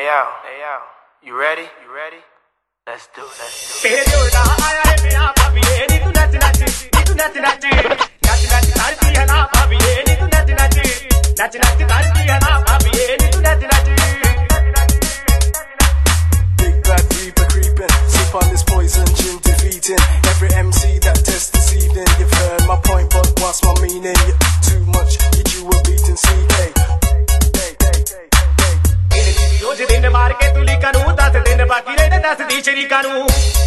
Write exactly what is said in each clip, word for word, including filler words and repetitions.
yo, hey yo, you ready? You ready? Let's do it, let's do it. तेरे जोड़ा आया है मेरा भाभी ये नी तू नच नच नी तू नच नच नच नच करती है ना भाभी ये नी तू नच नच नच नच करती है ना भाभी ये नी तू नच नच. Big bad reaper creeping, sip on this poison gin defeating every M C that tests this evening. You've heard my point, but what's my meaning? You're too much, you do a beating C K. रोज दिन मार के तुली करूं दस दिन बाकी रहे दस दी शरी करूं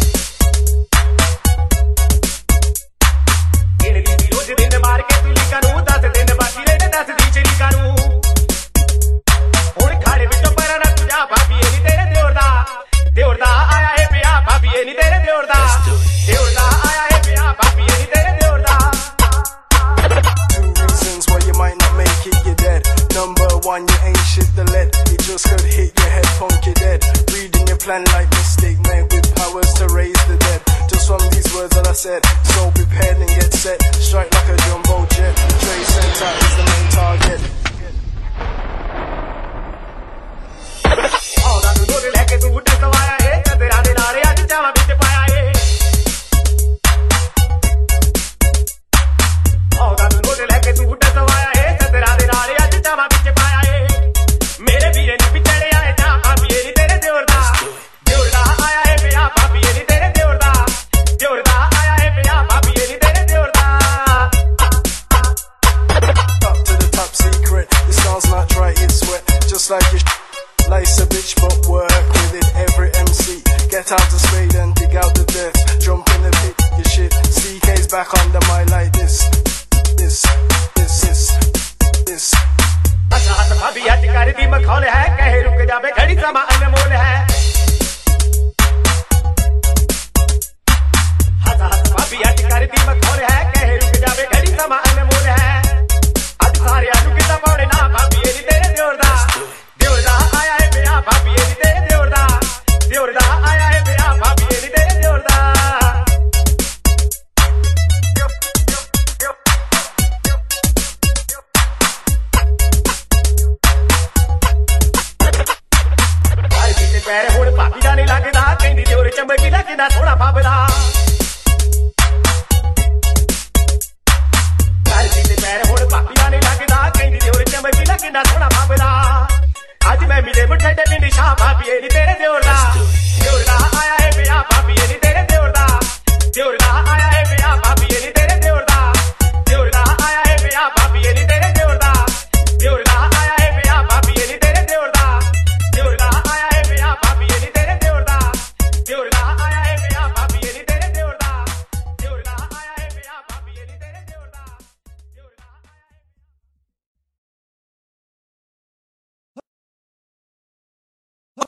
रोज दिन मार के तुली करूं दस दिन बाकी रहे दस दी शरी करूं हुण खाड़े विचों पर ना तुझा भाभी ये नी तेरे दियोर दा दियोर दा आया है पिया भाभी ये नी तेरे दियोर दा दियोर दा आया है पिया भाभी ये नी तेरे दियोर दा. Two reasons why you might not make it, you're dead. Number one, you ain't shit the lead. You just could hit your head, punk, you're dead. Reading your plan like mistake, man, with powers to raise the dead. Just from these words that I said, so prepared and get set. Strike like a jumbo jet. Trade center is the main target. Oh, that you know the like it, you would take a wire, eh? That they are the area, the jam, a bit of fire, eh? Oh, that you know the like it, you would take a wire, eh? That they are the area, the jam, a bit of fire, eh? मेरे वीरे नी पिछड़े आए जा भाभी ये नी तेरे दियोरदा दियोरदा आया है पिया भाभी ये नी तेरे दियोरदा दियोरदा आया है पिया भाभी ये नी तेरे दियोरदा. Up to the top secret, it sounds not right, it's wet. Just like your sh- life's a bitch, but work with it. Every M C, get out the spade and dig out the dirt. Jump in the pit, your shit. C K's back on the mic like this, this, this, this, this. अच्छा हस भाभी आज कर दी मखौल है कहे रुक जावे घड़ी समा अनमोल है. हस हस भाभी आज कर दी मखौल है कहे रुक जावे घड़ी समा अनमोल है. आज सारे आलू किता पौड़े ना भाभी ये नी तेरे दियोरदा दियोरदा आया है पिया भाभी ये नी तेरे दियोरदा दियोरदा आया है पिया भाभी ये नी तेरे दियोरदा. पैर हुण भाभी दा नहीं लगदा कहंदी दियोर चंबकी लगदा सोहना फबदा.